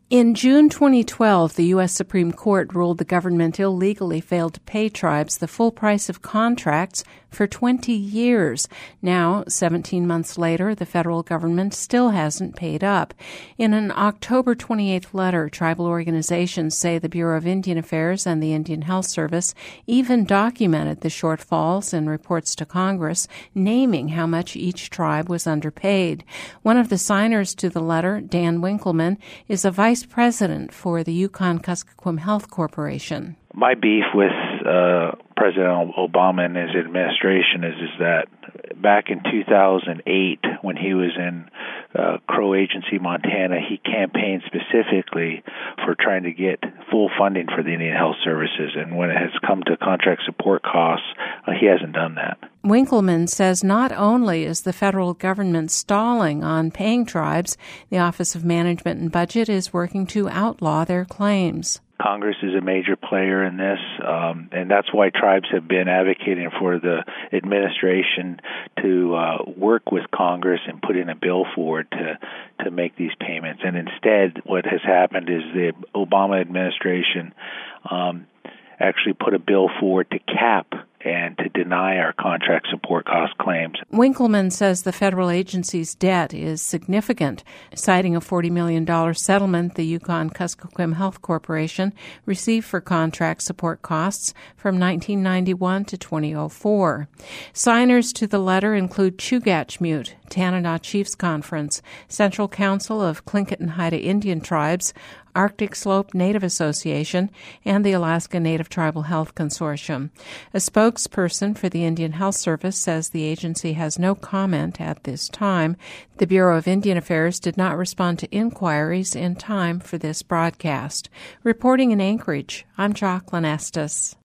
In June 2012, the U.S. Supreme Court ruled the government illegally failed to pay tribes the full price of contracts for 20 years. Now, 17 months later, the federal government still hasn't paid up. In an October 28th letter, tribal organizations say the Bureau of Indian Affairs and the Indian Health Service even documented the shortfalls in reports to Congress, naming how much each tribe was underpaid. One of the signers to the letter, Dan Winkleman, is a vice president for the Yukon-Kuskokwim Health Corporation. My beef with President Obama and his administration is that back in 2008, when he was in Crow Agency, Montana, he campaigned specifically for trying to get full funding for the Indian Health Services. And when it has come to contract support costs, he hasn't done that. Winkleman says not only is the federal government stalling on paying tribes, the Office of Management and Budget is working to outlaw their claims. Congress is a major player in this, and that's why tribes have been advocating for the administration to work with Congress and put in a bill forward to make these payments. And instead, what has happened is the Obama administration actually put a bill forward to cap and to deny our contract support cost claims. Winkleman says the federal agency's debt is significant. Citing a $40 million settlement the Yukon-Kuskokwim Health Corporation received for contract support costs from 1991 to 2004. Signers to the letter include Chugachmute, Tanana Chiefs Conference, Central Council of Tlingit and Haida Indian Tribes, Arctic Slope Native Association, and the Alaska Native Tribal Health Consortium. A spokesperson for the Indian Health Service says the agency has no comment at this time. The Bureau of Indian Affairs did not respond to inquiries in time for this broadcast. Reporting in Anchorage, I'm Jocelyn Estes.